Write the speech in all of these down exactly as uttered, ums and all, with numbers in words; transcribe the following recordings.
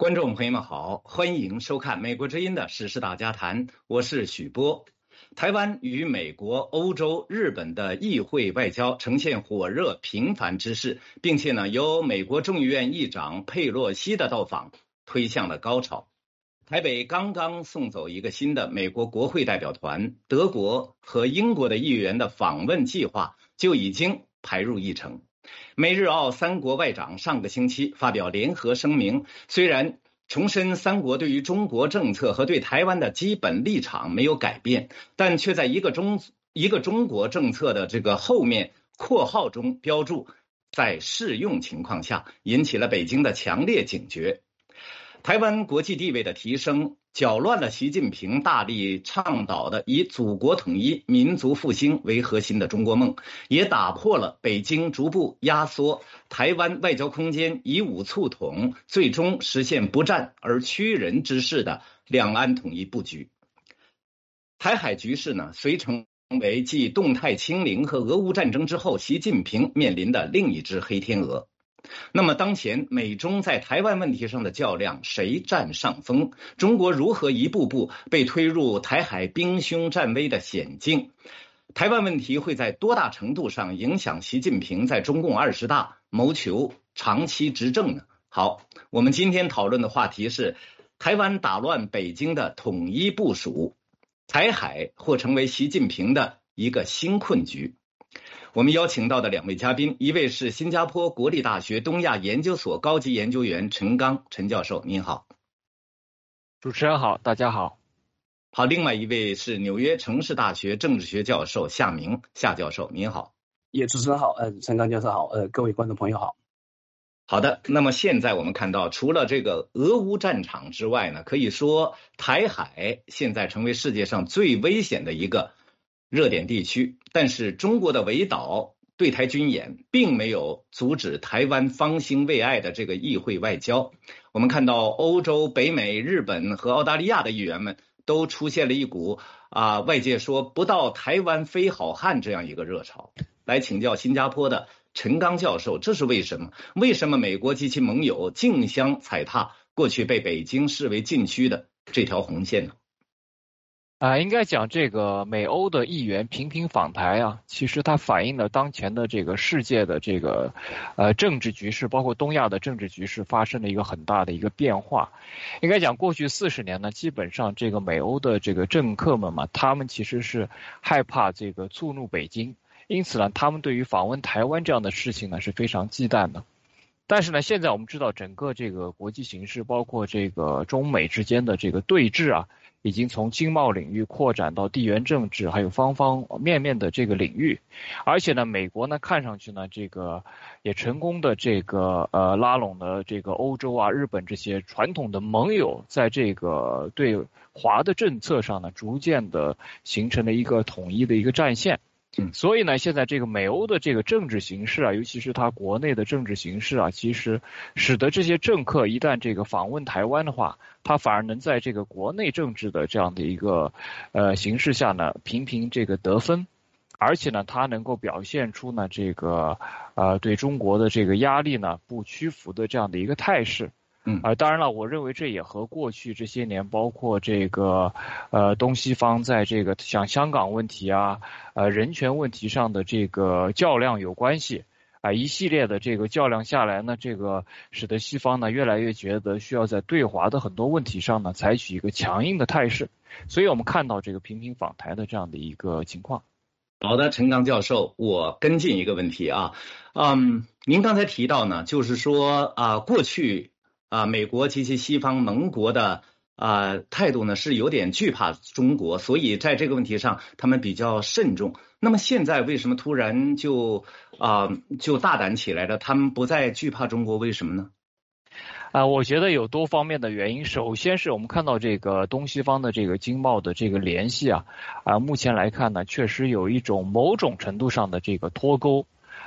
观众朋友们好，欢迎收看美国之音的时事大家谈，我是许波。台湾与美国、欧洲、日本的议会外交呈现火热频繁之势，并且呢，由美国众议院议长佩洛西的到访推向了高潮。台北刚刚送走一个新的美国国会代表团，德国和英国的议员的访问计划就已经排入议程。美日澳三国外长上个星期发表联合声明，虽然重申三国对于中国政策和对台湾的基本立场没有改变，但却在一个中一个中国政策的这个后面括号中标注在适用情况下，引起了北京的强烈警觉。台湾国际地位的提升搅乱了习近平大力倡导的以祖国统一、民族复兴为核心的中国梦，也打破了北京逐步压缩台湾外交空间以武促统，最终实现不战而屈人之势的两岸统一布局。台海局势呢，遂成为继动态清零和俄乌战争之后，习近平面临的另一只黑天鹅。那么当前美中在台湾问题上的较量，谁占上风？中国如何一步步被推入台海兵凶战危的险境？台湾问题会在多大程度上影响习近平在中共二十大谋求长期执政呢？好，我们今天讨论的话题是台湾打乱北京的统一部署，台海或成为习近平的一个新困局。我们邀请到的两位嘉宾，一位是新加坡国立大学东亚研究所高级研究员陈刚陈教授，您好。 主持人好，大家好。 好，另外一位是纽约城市大学政治学教授夏明夏教授，您好。 也主持人好，呃，陈刚教授好，呃，各位观众朋友好。 好的，那么现在我们看到，除了这个俄乌战场之外呢，可以说台海现在成为世界上最危险的一个热点地区，但是中国的围岛对台军演并没有阻止台湾方兴未艾的这个议会外交。我们看到欧洲、北美、日本和澳大利亚的议员们都出现了一股啊、呃，外界说不到台湾非好汉这样一个热潮。来请教新加坡的陈刚教授，这是为什么？为什么美国及其盟友竞相踩踏过去被北京视为禁区的这条红线呢？ 啊、呃，应该讲这个美欧的议员频频访台啊，其实它反映了当前的这个世界的这个呃政治局势，包括东亚的政治局势发生了一个很大的一个变化。应该讲过去四十年呢，基本上这个美欧的这个政客们嘛，他们其实是害怕这个触怒北京，因此呢，他们对于访问台湾这样的事情呢是非常忌惮的。但是呢，现在我们知道整个这个国际形势，包括这个中美之间的这个对峙啊，已经从经贸领域扩展到地缘政治，还有方方面面的这个领域。而且呢，美国呢看上去呢，这个也成功的这个呃拉拢了这个欧洲啊、日本这些传统的盟友，在这个对华的政策上呢，逐渐的形成了一个统一的一个战线。所以呢，现在这个美欧的这个政治形势啊，尤其是它国内的政治形势啊，其实使得这些政客一旦这个访问台湾的话，他反而能在这个国内政治的这样的一个呃形势下呢，频频这个得分，而且呢，他能够表现出呢这个呃对中国的这个压力呢不屈服的这样的一个态势。嗯，啊、呃，当然了，我认为这也和过去这些年，包括这个，呃，东西方在这个像香港问题啊，呃，人权问题上的这个较量有关系。啊、呃，一系列的这个较量下来呢，这个使得西方呢越来越觉得需要在对华的很多问题上呢采取一个强硬的态势，所以我们看到这个频频访台的这样的一个情况。 好的，陈刚教授，我跟进一个问题啊，嗯，您刚才提到呢，就是说啊、呃，过去。啊，美国及其西方盟国的啊态度呢是有点惧怕中国，所以在这个问题上他们比较慎重。那么现在为什么突然就啊就大胆起来了？他们不再惧怕中国，为什么呢？ 啊、呃，我觉得有多方面的原因。首先是我们看到这个东西方的这个经贸的这个联系啊，啊、呃，目前来看呢，确实有一种某种程度上的这个脱钩。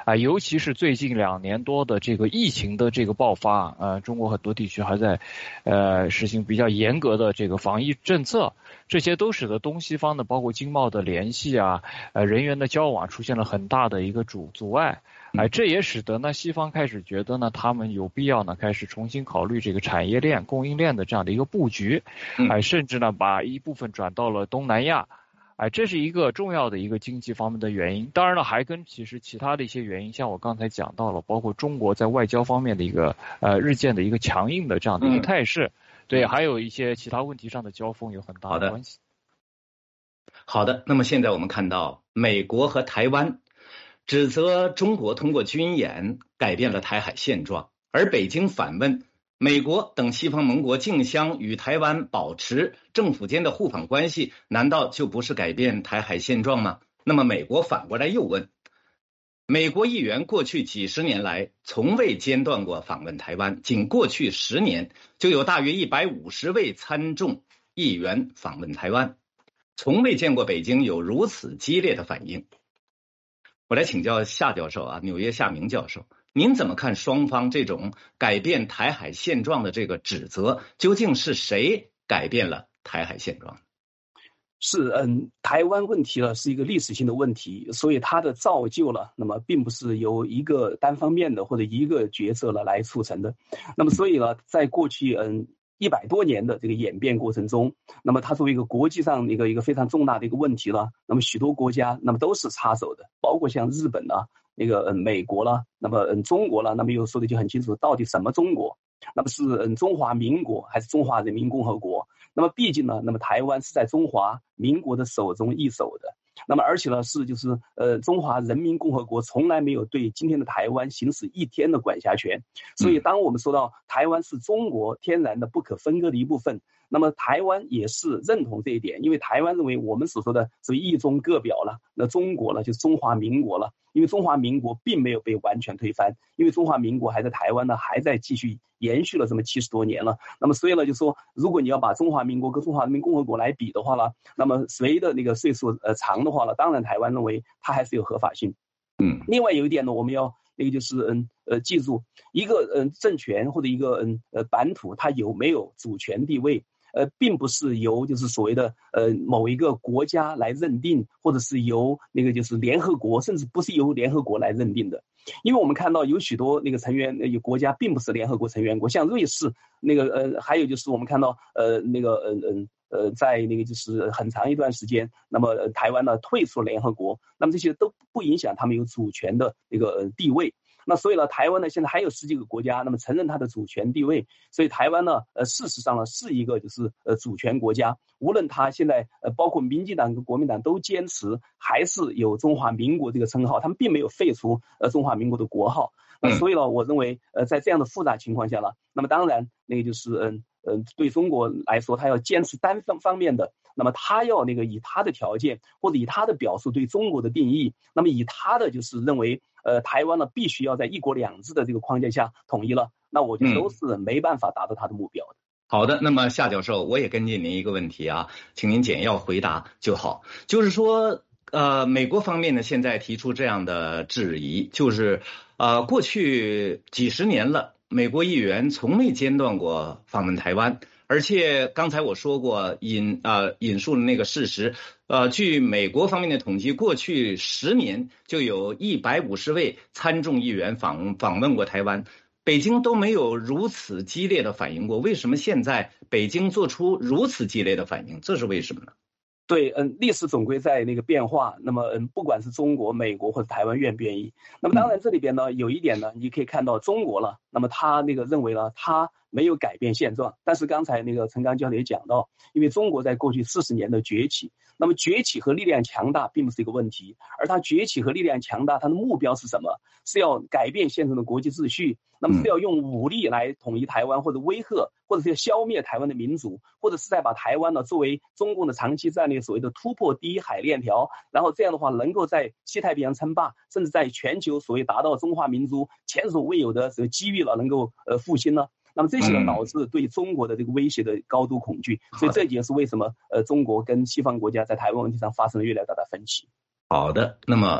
啊，尤其是最近两年多的这个疫情的这个爆发，呃，中国很多地区还在，呃，实行比较严格的这个防疫政策，这些都使得东西方的包括经贸的联系啊，呃，人员的交往出现了很大的一个阻阻碍。哎，这也使得呢，西方开始觉得呢，他们有必要呢，开始重新考虑这个产业链、供应链的这样的一个布局，哎，甚至呢，把一部分转到了东南亚，哎，这是一个重要的一个经济方面的原因。当然了，还跟其实其他的一些原因，像我刚才讲到了，包括中国在外交方面的一个呃日渐的一个强硬的这样的一个态势，对，还有一些其他问题上的交锋有很大的关系。 好的，那么现在我们看到美国和台湾指责中国通过军演改变了台海现状，而北京反问美国等西方盟国竞相与台湾保持政府间的互访关系，难道就不是改变台海现状吗？那么美国反过来又问，美国议员过去几十年来从未间断过访问台湾，仅过去十年就有大约一百五十位参众议员访问台湾，从未见过北京有如此激烈的反应。我来请教夏教授啊，纽约夏明教授，您怎么看双方这种改变台海现状的这个指责？究竟是谁改变了台海现状？ 是，嗯，台湾问题呢是一个历史性的问题，所以它的造就了，那么并不是由一个单方面的或者一个角色呢来促成的。那么所以呢，在过去嗯一百多年的这个演变过程中，那么它作为一个国际上一个一个非常重大的一个问题了，那么许多国家那么都是插手的，包括像日本啊，那个嗯美国啦，那么嗯中国啦，那么又说的就很清楚，到底什么中国？那么是嗯中华民国还是中华人民共和国？那么毕竟呢，那么台湾是在中华民国的手中一手的。那么而且呢是就是呃中华人民共和国从来没有对今天的台湾行使一天的管辖权，所以当我们说到台湾是中国天然的不可分割的一部分，那么台湾也是认同这一点，因为台湾认为我们所说的所谓一中各表了，那中国呢就是中华民国了，因为中华民国并没有被完全推翻，因为中华民国还在台湾呢还在继续延续了这么七十多年了。那么所以呢就说，如果你要把中华民国跟中华人民共和国来比的话呢，那么谁的那个岁数呃长的话呢，当然台湾认为它还是有合法性。嗯，另外有一点呢，我们要那个就是嗯呃记住，一个嗯政权或者一个嗯呃版图它有没有主权地位，呃，并不是由就是所谓的呃某一个国家来认定，或者是由那个就是联合国，甚至不是由联合国来认定的。因为我们看到有许多那个成员有国家并不是联合国成员国，像瑞士那个呃，还有就是我们看到呃那个嗯嗯呃在那个就是很长一段时间，那么、呃、台湾呢退出了联合国，那么这些都不影响他们有主权的那个、呃、地位。那所以呢，台湾呢现在还有十几个国家，那么承认它的主权地位，所以台湾呢，呃，事实上呢是一个就是呃主权国家，无论它现在呃包括民进党跟国民党都坚持还是有中华民国这个称号，他们并没有废除呃中华民国的国号。那所以呢，我认为呃在这样的复杂情况下呢，那么当然那个就是嗯嗯、呃、对中国来说，他要坚持单方方面的。那么他要那个以他的条件或者以他的表述对中国的定义，那么以他的就是认为呃台湾呢必须要在一国两制的这个框架下统一了，那我觉得都是没办法达到他的目标的。 好的，那么夏教授，我也跟进您一个问题啊，请您简要回答就好。就是说呃美国方面呢现在提出这样的质疑，就是呃过去几十年了，美国议员从未间断过访问台湾。而且刚才我说过引呃引述了那个事实，呃，据美国方面的统计，过去十年就有一百五十位参众议员访访问过台湾，北京都没有如此激烈的反应过。为什么现在北京做出如此激烈的反应？这是为什么呢？ 对，嗯，历史总归在那个变化。那么，嗯，不管是中国、美国或者台湾愿不愿意，那么当然这里边呢有一点呢，你可以看到中国了。那么他那个认为呢，他没有改变现状。但是刚才那个陈刚教授也讲到，因为中国在过去四十年的崛起，那么崛起和力量强大并不是一个问题，而它崛起和力量强大，它的目标是什么？是要改变现存的国际秩序，那么是要用武力来统一台湾，或者威吓，或者是要消灭台湾的民主，或者是在把台湾呢作为中共的长期战略所谓的突破第一海链条，然后这样的话能够在西太平洋称霸，甚至在全球所谓达到中华民族前所未有的这个机遇了，能够呃复兴呢？那么这些呢导致对中国的这个威胁的高度恐惧，所以这也是为什么呃中国跟西方国家在台湾问题上发生了越来越大的分歧。 好的，那么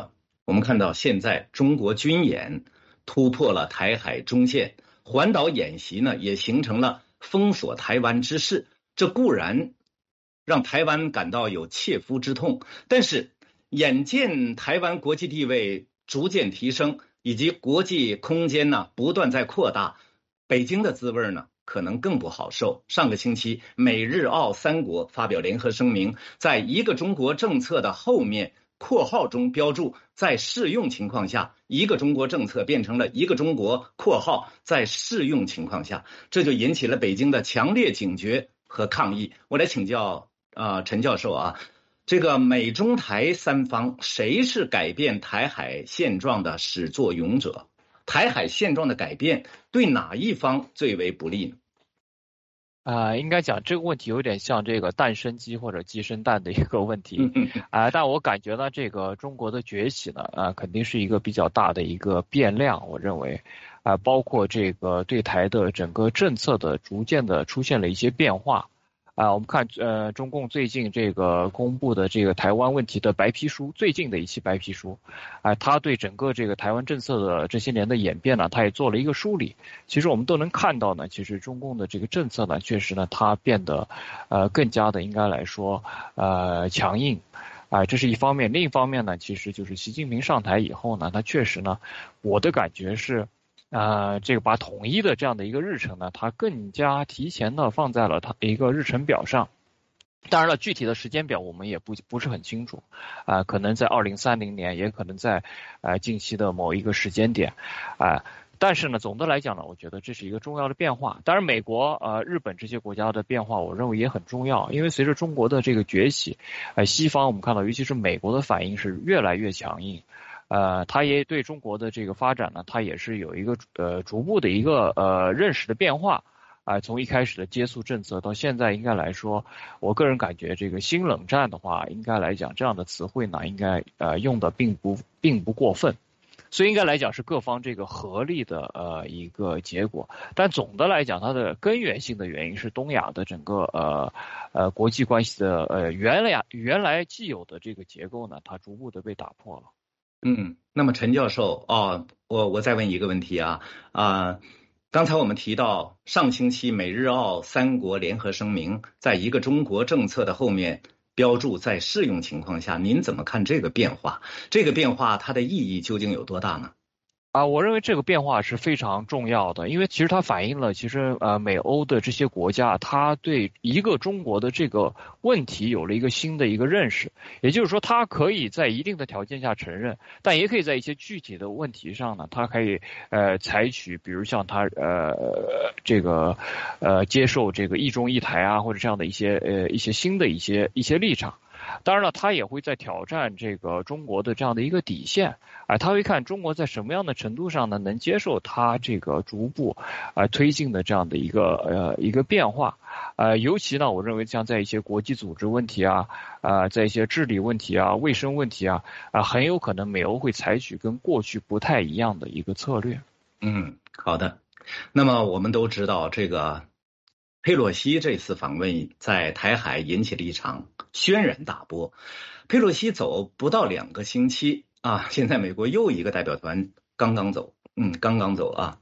我们看到现在中国军演突破了台海中线，环岛演习呢也形成了封锁台湾之势，这固然让台湾感到有切肤之痛，但是眼见台湾国际地位逐渐提升，以及国际空间呢不断在扩大，北京的滋味呢可能更不好受。上个星期，美日澳三国发表联合声明，在一个中国政策的后面括号中标注在适用情况下，一个中国政策变成了一个中国括号在适用情况下，这就引起了北京的强烈警觉和抗议。我来请教啊、呃、陈教授啊，这个美中台三方谁是改变台海现状的始作俑者？台海现状的改变对哪一方最为不利呢？ 啊、呃，应该讲这个问题有点像这个蛋生鸡或者鸡生蛋的一个问题啊、呃，但我感觉呢，这个中国的崛起呢，啊、呃，肯定是一个比较大的一个变量，我认为啊、呃，包括这个对台的整个政策的逐渐的出现了一些变化。啊，我们看，呃，中共最近这个公布的这个台湾问题的白皮书，最近的一期白皮书，啊，他对整个这个台湾政策的这些年的演变呢，他也做了一个梳理。其实我们都能看到呢，其实中共的这个政策呢，确实呢，它变得，呃，更加的应该来说，呃，强硬。啊、呃，这是一方面。另一方面呢，其实就是习近平上台以后呢，他确实呢，我的感觉是。呃，这个把统一的这样的一个日程呢，它更加提前的放在了它一个日程表上。当然了，具体的时间表我们也不不是很清楚，啊、呃，可能在二零三零年，也可能在呃近期的某一个时间点，啊、呃，但是呢，总的来讲呢，我觉得这是一个重要的变化。当然，美国、呃日本这些国家的变化，我认为也很重要，因为随着中国的这个崛起，呃，西方我们看到，尤其是美国的反应是越来越强硬。呃，他也对中国的这个发展呢，他也是有一个呃逐步的一个呃认识的变化啊、呃。从一开始的接触政策到现在，应该来说，我个人感觉这个新冷战的话，应该来讲这样的词汇呢，应该呃用的并不并不过分，所以应该来讲是各方这个合力的呃一个结果。但总的来讲，它的根源性的原因是东亚的整个呃呃国际关系的呃原来原来既有的这个结构呢，它逐步的被打破了。 嗯，那么陈教授，哦，我我再问一个问题啊啊、呃，刚才我们提到上星期美日澳三国联合声明，在一个中国政策的后面标注在适用情况下，您怎么看这个变化？这个变化它的意义究竟有多大呢？ 啊，我认为这个变化是非常重要的，因为其实它反映了其实呃美欧的这些国家，它对一个中国的这个问题有了一个新的一个认识，也就是说，它可以在一定的条件下承认，但也可以在一些具体的问题上呢，它可以呃采取，比如像它呃这个呃接受这个一中一台啊，或者这样的一些呃一些新的一些一些立场。当然了，他也会在挑战这个中国的这样的一个底线，啊、呃，他会看中国在什么样的程度上呢能接受他这个逐步啊、呃、推进的这样的一个呃一个变化，呃，尤其呢，我认为像在一些国际组织问题啊，啊、呃，在一些治理问题啊、卫生问题啊，啊、呃，很有可能美欧会采取跟过去不太一样的一个策略。 嗯，好的。那么我们都知道这个。佩洛西这次访问在台海引起了一场轩然大波。佩洛西走不到两个星期啊，现在美国又一个代表团刚刚走，嗯，刚刚走啊。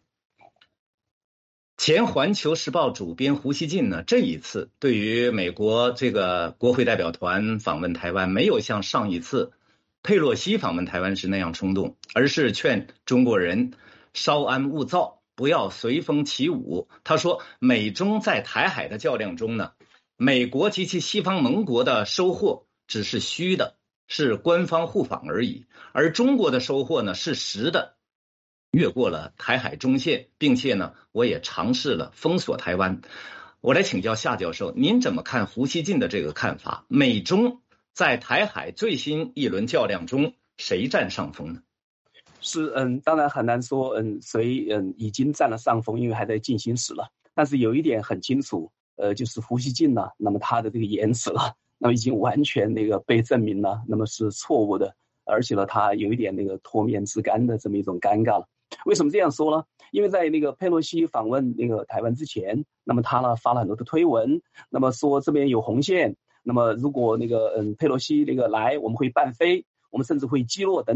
前环球时报主编胡锡进呢，这一次对于美国这个国会代表团访问台湾，没有像上一次佩洛西访问台湾时那样冲动，而是劝中国人稍安勿躁，不要随风起舞。他说，美中在台海的较量中呢，美国及其西方盟国的收获只是虚的，是官方互访而已，而中国的收获呢是实的，越过了台海中线，并且呢，我也尝试了封锁台湾。我来请教夏教授，您怎么看胡锡进的这个看法？美中在台海最新一轮较量中，谁占上风呢？ 是，嗯，当然很难说，嗯，谁嗯已经占了上风，因为还在进行时了。但是有一点很清楚，呃，就是胡锡进呢，那么他的这个言辞了，那么已经完全那个被证明了，那么是错误的，而且呢，他有一点那个脱面之干的这么一种尴尬了。为什么这样说呢？因为在那个佩洛西访问那个台湾之前，那么他呢发了很多的推文，那么说这边有红线，那么如果那个嗯佩洛西那个来，我们会半飞，我们甚至会击落等等。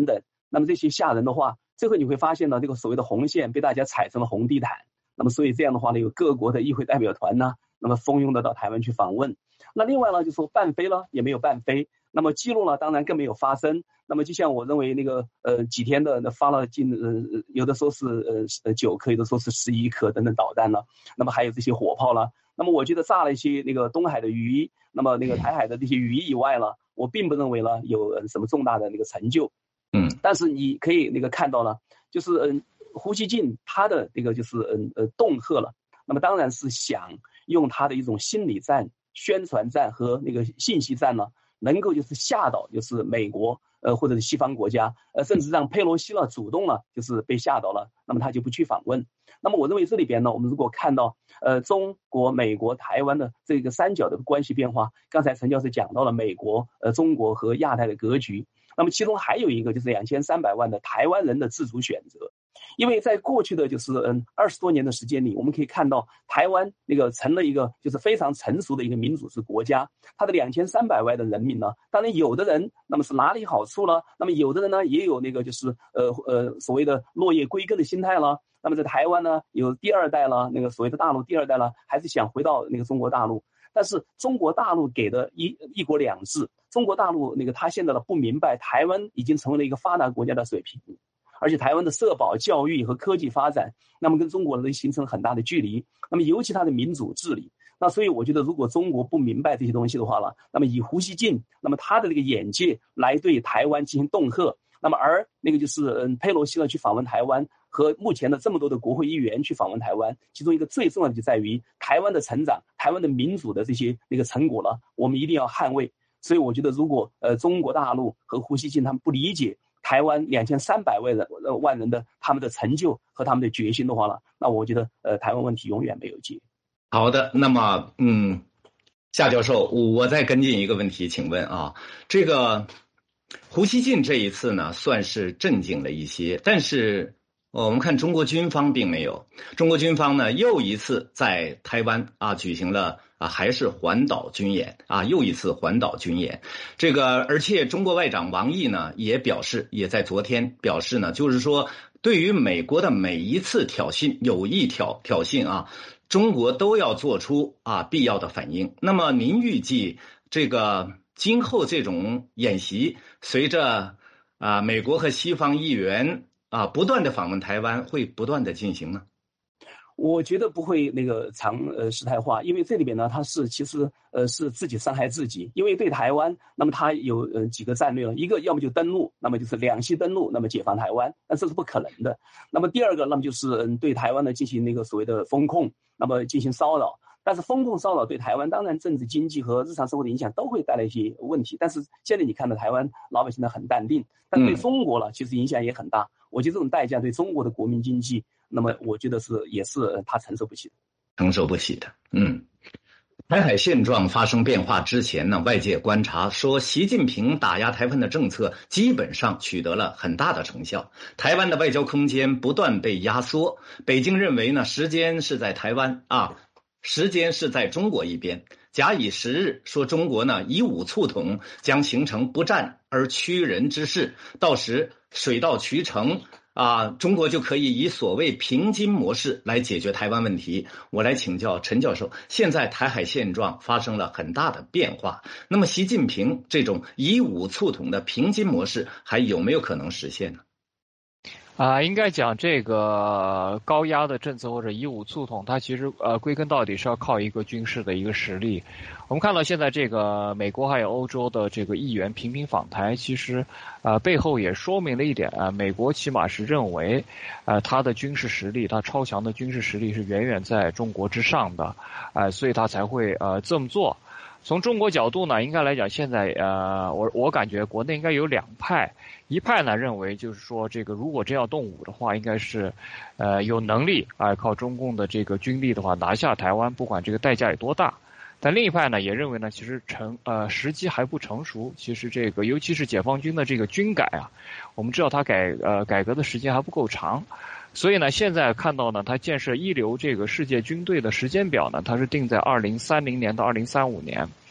那么这些吓人的话，最后你会发现呢，这个所谓的红线被大家踩成了红地毯。那么所以这样的话呢，有各国的议会代表团呢，那么蜂拥的到台湾去访问。那另外呢，就说办飞了也没有办飞，那么记录呢，当然更没有发生。那么就像我认为那个呃几天的发了近呃有的说是呃呃九颗，有的说是十一颗等等导弹了，那么还有这些火炮了。那么我觉得炸了一些那个东海的鱼，那么那个台海的这些鱼以外了，我并不认为呢有什么重大的那个成就。 嗯， 但是你可以那个看到了，就是嗯胡锡进他的这个就是嗯呃恫吓了，那么当然是想用他的一种心理战、宣传战和那个信息战呢，能够就是吓倒就是美国呃或者是西方国家，呃甚至让佩洛西了主动了就是被吓倒了，那么他就不去访问。那么我认为这里边呢，我们如果看到呃中国、美国、台湾的这个三角的关系变化，刚才陈教授讲到了美国、呃中国和亚太的格局，那么其中还有一个就是两千三百万的台湾人的自主选择。因为在过去的就是嗯二十多年的时间里，我们可以看到台湾那个成了一个就是非常成熟的一个民主制国家，它的两千三百万的人民呢，当然有的人那么是哪里好处了，那么有的人呢也有那个就是呃呃所谓的落叶归根的心态了。那么在台湾呢有第二代了，那个所谓的大陆第二代了，还是想回到那个中国大陆。但是中国大陆给的一一国两制，中国大陆那个他现在呢不明白台湾已经成为了一个发达国家的水平。而且台湾的社保、教育和科技发展，那么跟中国人形成很大的距离。那么尤其它的民主治理，那所以我觉得，如果中国不明白这些东西的话了，那么以胡锡进，那么他的这个眼界来对台湾进行恫吓，那么而那个就是嗯佩洛西呢去访问台湾，和目前的这么多的国会议员去访问台湾，其中一个最重要的就在于台湾的成长、台湾的民主的这些那个成果了，我们一定要捍卫。所以我觉得，如果呃中国大陆和胡锡进他们不理解台湾两千三百万人万人的他们的成就和他们的决心的话了，那我觉得呃台湾问题永远没有解。 好的，那么嗯，夏教授，我再跟进一个问题，请问啊，这个胡锡进这一次呢，算是镇静了一些，但是我们看中国军方并没有，中国军方呢又一次在台湾啊举行了。啊，还是环岛军演啊，又一次环岛军演。这个，而且中国外长王毅呢也表示，也在昨天表示呢，就是说，对于美国的每一次挑衅、有意挑挑衅啊，中国都要做出啊必要的反应。那么，您预计这个今后这种演习，随着啊美国和西方议员啊不断的访问台湾，会不断的进行呢？ 我觉得不会那个常呃事态化，因为这里边呢，它是其实呃是自己伤害自己。因为对台湾，那么它有呃几个战略了，一个要么就登陆，那么就是两栖登陆，那么解放台湾，但这是不可能的。那么第二个，那么就是嗯对台湾呢进行那个所谓的封控，那么进行骚扰。但是封控骚扰对台湾当然政治经济和日常生活的影响都会带来一些问题。但是现在你看到台湾老百姓呢很淡定，但对中国了其实影响也很大。我觉得这种代价对中国的国民经济，那么我觉得是也是他承受不起的， 承受不起的。嗯，台海现状发生变化之前呢，外界观察说，习近平打压台湾的政策基本上取得了很大的成效，台湾的外交空间不断被压缩。北京认为呢，时间是在台湾啊，时间是在中国一边。假以时日，说中国呢以武促统，将形成不战而屈人之势，到时水到渠成。啊，中国就可以以所谓平津模式来解决台湾问题。我来请教陈教授，现在台海现状发生了很大的变化，那么习近平这种以武促统的平津模式还有没有可能实现呢？ 啊、呃，应该讲这个高压的政策或者以武促统，它其实呃归根到底是要靠一个军事的一个实力。我们看到现在这个美国还有欧洲的这个议员频频访台，其实呃背后也说明了一点啊、呃，美国起码是认为，呃它的军事实力，它超强的军事实力是远远在中国之上的，呃所以他才会呃这么做。从中国角度呢，应该来讲，现在呃，我我感觉国内应该有两派，一派呢认为就是说，这个如果真要动武的话，应该是，呃，有能力啊、呃，靠中共的这个军力的话拿下台湾，不管这个代价有多大。但另一派呢也认为呢，其实成呃时机还不成熟，其实这个尤其是解放军的这个军改啊，我们知道它改呃改革的时间还不够长。所以呢，现在看到呢，它建设一流这个世界军队的时间表呢，它是定在二零三零年到二零三五年，啊、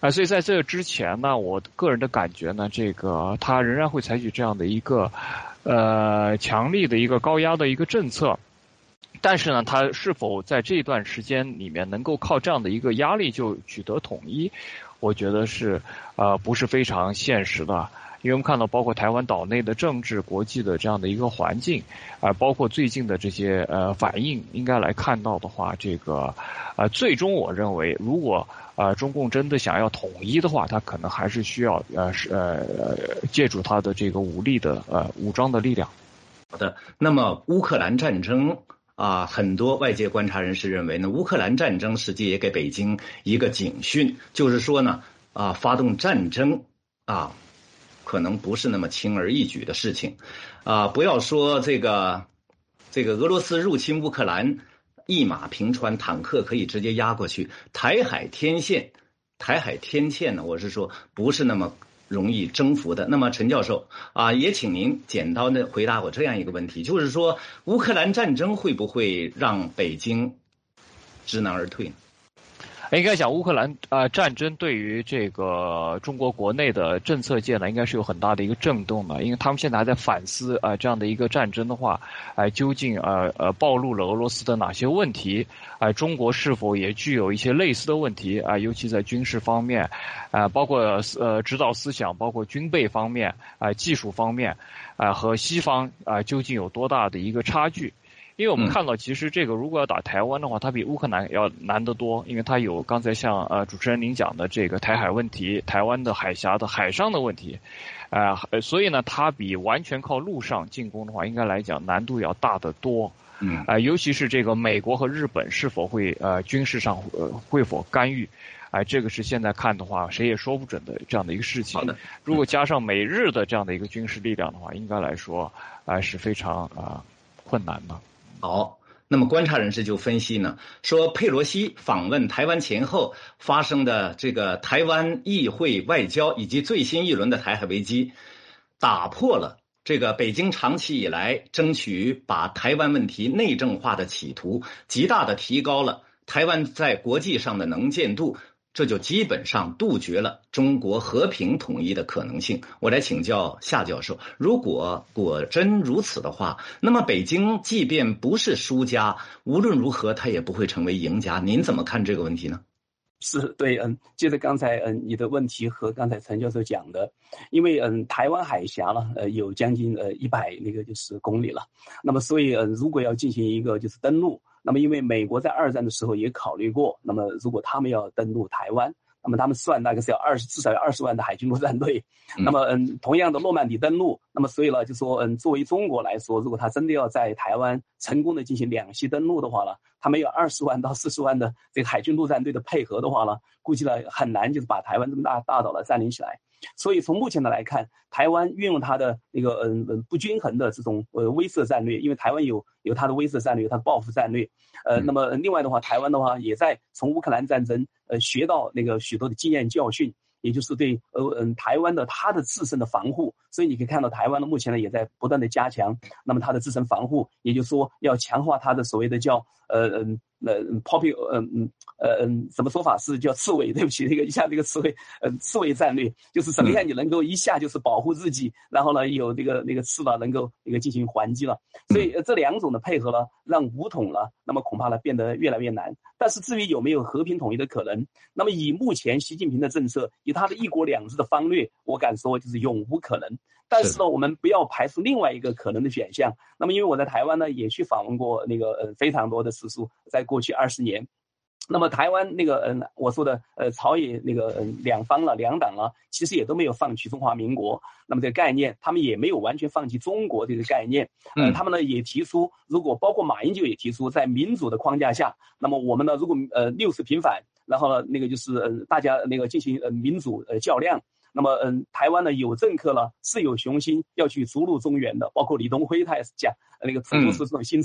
啊，所以在这之前呢，我个人的感觉呢，这个他仍然会采取这样的一个，呃，强力的一个高压的一个政策。但是呢，他是否在这段时间里面能够靠这样的一个压力就取得统一，我觉得是呃不是非常现实的。因为我们看到，包括台湾岛内的政治、国际的这样的一个环境，啊、呃，包括最近的这些呃反应，应该来看到的话，这个呃最终我认为，如果呃中共真的想要统一的话，他可能还是需要呃是呃借助他的这个武力的呃武装的力量。 好的，那么乌克兰战争。啊，很多外界观察人士认为呢，乌克兰战争实际也给北京一个警讯，就是说呢，啊，发动战争啊，可能不是那么轻而易举的事情，啊，不要说这个这个俄罗斯入侵乌克兰，一马平川，坦克可以直接压过去，台海天线，台海天堑呢，我是说不是那么容易征服的。那么陈教授啊，也请您简单的回答我这样一个问题，就是说乌克兰战争会不会让北京知难而退呢？ 应该讲乌克兰啊、呃、战争对于这个中国国内的政策界呢，应该是有很大的一个震动的，因为他们现在还在反思啊、呃、这样的一个战争的话，哎、呃、究竟呃呃暴露了俄罗斯的哪些问题，哎、呃、中国是否也具有一些类似的问题啊、呃，尤其在军事方面，啊、呃、包括呃指导思想，包括军备方面啊、呃、技术方面啊、呃、和西方啊、呃、究竟有多大的一个差距。因为我们看到，其实这个如果要打台湾的话，它比乌克兰要难得多，因为它有刚才像呃主持人您讲的这个台海问题，台湾的海峡的海上的问题，啊、呃，所以呢，它比完全靠陆上进攻的话，应该来讲难度要大得多。嗯，啊、呃，尤其是这个美国和日本是否会呃军事上呃会否干预，哎、呃，这个是现在看的话，谁也说不准的这样的一个事情。 好的， 如果加上美日的这样的一个军事力量的话，应该来说啊、呃、是非常啊、呃、困难的。 好，那么观察人士就分析呢，说佩洛西访问台湾前后发生的这个台湾议会外交以及最新一轮的台海危机，打破了这个北京长期以来争取把台湾问题内政化的企图，极大的提高了台湾在国际上的能见度。这就基本上杜绝了中国和平统一的可能性。我来请教夏教授，如果果真如此的话，那么北京即便不是输家，无论如何他也不会成为赢家。您怎么看这个问题呢？ 是对，嗯，接着刚才嗯你的问题和刚才陈教授讲的，因为嗯台湾海峡呢，呃有将近呃一百那个就是公里了，那么所以嗯如果要进行一个就是登陆，那么因为美国在二战的时候也考虑过，那么如果他们要登陆台湾，那么他们算大概是要二十至少要二十万的海军陆战队，那么嗯同样的诺曼底登陆，那么所以呢就说嗯作为中国来说，如果他真的要在台湾成功的进行两栖登陆的话呢，他们有二十万到四十万的这个海军陆战队的配合的话呢，估计呢很难就是把台湾这么大大岛呢占领起来。所以从目前的来看，台湾运用它的那个嗯嗯不均衡的这种呃威慑战略，因为台湾有有它的威慑战略，有它的报复战略，呃，那么另外的话，台湾的话也在从乌克兰战争呃学到那个许多的经验教训，也就是对呃嗯台湾的它的自身的防护，所以你可以看到台湾呢目前呢也在不断的加强，那么它的自身防护，也就是说要强化它的所谓的叫呃嗯呃 poppy 呃嗯呃嗯什么说法是叫刺猬，对不起，这个一下这个刺猬呃刺猬战略，就是怎么样你能够一下就是保护自己，然后呢有这个那个刺呢能够那个进行还击了，所以这两种的配合呢，让武统了，那么恐怕呢变得越来越难。但是至于有没有和平统一的可能，那么以目前习近平的政策，以他的一国两制的方略，我敢说就是永无可能。但是呢，我们不要排除另外一个可能的选项。那么因为我在台湾呢也去访问过那个呃非常多的次数，在过去二十年。那么台湾那个嗯，我说的呃朝野那个嗯两方了两党了，其实也都没有放弃中华民国，那么这个概念，他们也没有完全放弃中国这个概念。呃，他们呢也提出，如果包括马英九也提出，在民主的框架下，那么我们呢如果呃六次平反，然后呢那个就是呃大家那个进行呃民主呃较量。那么，嗯，台湾呢有政客呢是有雄心要去逐鹿中原的，包括李登辉他也是讲那个普渡是这种心声。嗯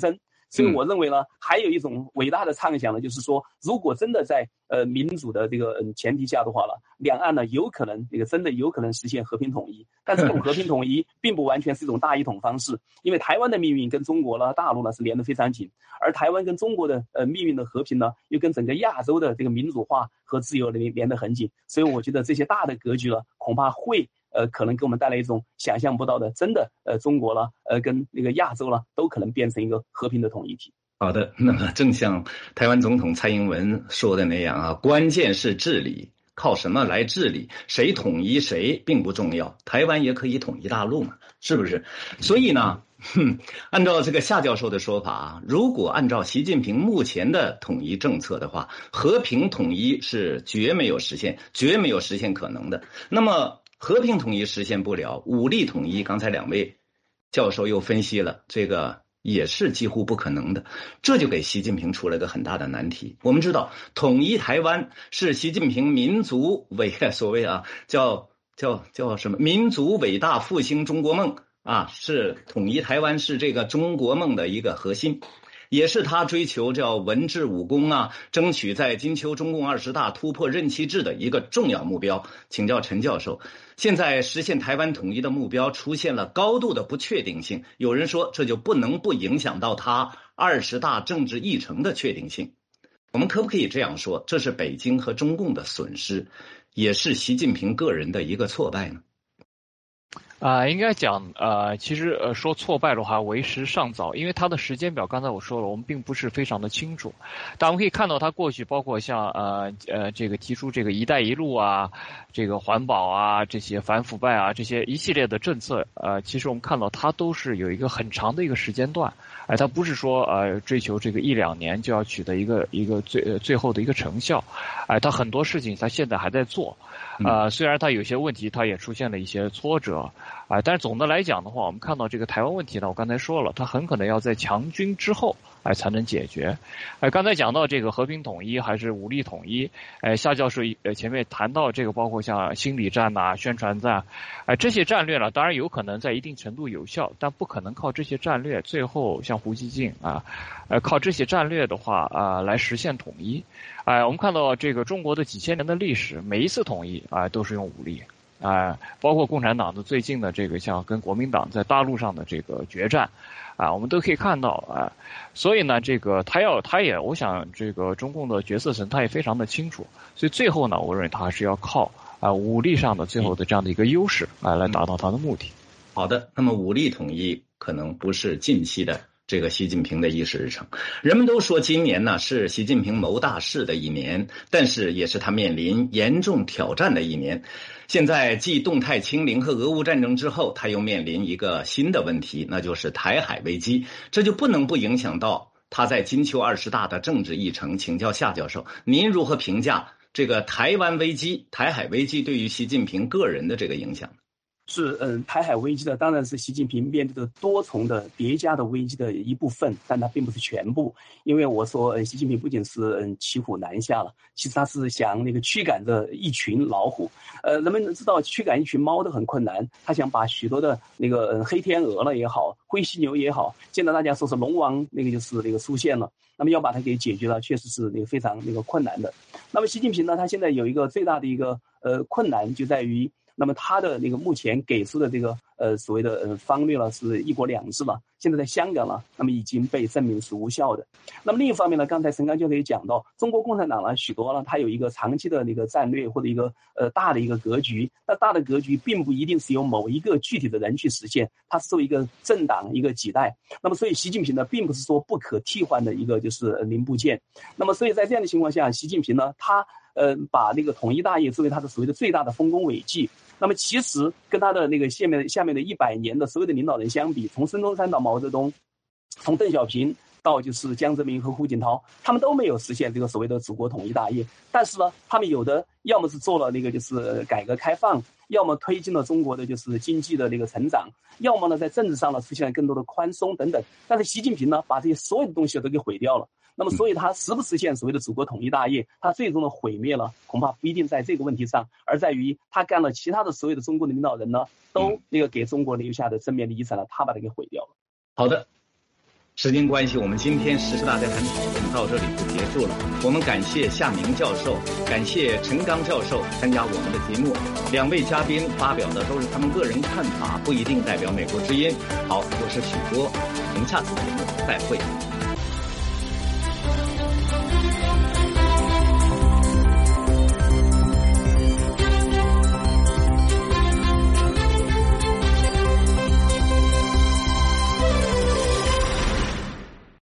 所以我认为呢，还有一种伟大的畅想呢，就是说，如果真的在呃民主的这个嗯前提下的话了，两岸呢有可能这个真的有可能实现和平统一。但是这种和平统一并不完全是一种大一统方式，因为台湾的命运跟中国呢、大陆呢是连得非常紧，而台湾跟中国的呃命运的和平呢，又跟整个亚洲的这个民主化和自由连连得很紧。所以我觉得这些大的格局呢，恐怕会。呃，可能给我们带来一种想象不到的，真的，呃，中国了，呃，跟那个亚洲了，都可能变成一个和平的统一体。 好的，那么正像台湾总统蔡英文说的那样啊，关键是治理，靠什么来治理？谁统一谁并不重要，台湾也可以统一大陆嘛，是不是？所以呢，哼，按照这个夏教授的说法啊，如果按照习近平目前的统一政策的话，和平统一是绝没有实现，绝没有实现可能的。那么和平统一实现不了，武力统一，刚才两位教授又分析了，这个也是几乎不可能的，这就给习近平出了个很大的难题。我们知道，统一台湾是习近平民族伟所谓啊，叫叫叫什么？民族伟大复兴中国梦啊，是统一台湾是这个中国梦的一个核心。也是他追求叫文治武功啊，争取在金秋中共二十大突破任期制的一个重要目标。请教陈教授，现在实现台湾统一的目标出现了高度的不确定性，有人说这就不能不影响到他二十大政治议程的确定性。我们可不可以这样说，这是北京和中共的损失，也是习近平个人的一个挫败呢？ 啊、呃，应该讲，呃，其实呃说挫败的话为时尚早，因为他的时间表刚才我说了，我们并不是非常的清楚。但我们可以看到，他过去包括像呃呃这个提出这个“一带一路”啊，这个环保啊，这些反腐败啊，这些一系列的政策，呃，其实我们看到它都是有一个很长的一个时间段，哎、呃，它不是说呃追求这个一两年就要取得一个一个最呃最后的一个成效，哎、呃，它很多事情它现在还在做，呃，虽然它有些问题它也出现了一些挫折。啊、呃，但是总的来讲的话，我们看到这个台湾问题呢，我刚才说了，它很可能要在强军之后，哎、呃、才能解决。哎、呃，刚才讲到这个和平统一还是武力统一，哎、呃，夏教授呃前面谈到这个，包括像心理战呐、啊、宣传战，哎、呃，这些战略呢，当然有可能在一定程度有效，但不可能靠这些战略最后像胡锡进啊，呃，靠这些战略的话啊、呃、来实现统一。哎、呃，我们看到这个中国的几千年的历史，每一次统一啊、呃、都是用武力。啊、呃，包括共产党的最近的这个像跟国民党在大陆上的这个决战，啊、呃，我们都可以看到啊、呃，所以呢，这个他要他也，我想这个中共的决策层他也非常的清楚，所以最后呢，我认为他还是要靠啊、呃、武力上的最后的这样的一个优势啊、呃、来达到他的目的。 好的，那么武力统一可能不是近期的这个习近平的议事日程。人们都说今年呢是习近平谋大事的一年，但是也是他面临严重挑战的一年。现在继动态清零和俄乌战争之后，他又面临一个新的问题，那就是台海危机，这就不能不影响到他在金秋二十大的政治议程。请教夏教授，您如何评价这个台湾危机、台海危机对于习近平个人的这个影响？ 是，嗯，台海危机呢，当然是习近平面对的多重的叠加的危机的一部分，但它并不是全部。因为我说，嗯，习近平不仅是嗯骑虎难下了，其实他是想那个驱赶着一群老虎。呃，人们知道驱赶一群猫都很困难，他想把许多的那个嗯黑天鹅了也好，灰犀牛也好，现在大家说是龙王那个就是那个出现了，那么要把它给解决了，确实是那个非常那个困难的。那么习近平呢，他现在有一个最大的一个呃困难就在于。那么他的那个目前给出的这个呃所谓的呃方略呢是一国两制了，现在在香港呢，那么已经被证明是无效的。那么另一方面呢，刚才陈刚教授也讲到，中国共产党呢许多呢，它有一个长期的那个战略或者一个呃大的一个格局，那大的格局并不一定是由某一个具体的人去实现，它是作为一个政党一个几代。那么所以习近平呢，并不是说不可替换的一个就是零部件。那么所以在这样的情况下，习近平呢，他呃把那个统一大业作为他的所谓的最大的丰功伟绩。那么其实跟他的那个下面下面的一百年的所有的领导人相比，从孙中山到毛泽东，从邓小平到就是江泽民和胡锦涛，他们都没有实现这个所谓的祖国统一大业。但是呢，他们有的要么是做了那个就是改革开放，要么推进了中国的就是经济的那个成长，要么呢在政治上呢出现了更多的宽松等等。但是习近平呢，把这些所有的东西都给毁掉了。那么所以他实不实现所谓的祖国统一大业，他最终的毁灭了，恐怕不一定在这个问题上，而在于他干了其他的所有的中国的领导人呢，都那个给中国留下的正面的遗产了，他把它给毁掉了。 好的， 时间关系，我们今天时事大家谈讨论到这里就结束了。我们感谢夏明教授，感谢陈刚教授参加我们的节目。两位嘉宾发表的都是他们个人看法，不一定代表美国之音。好，我是许波，我们下次节目再会。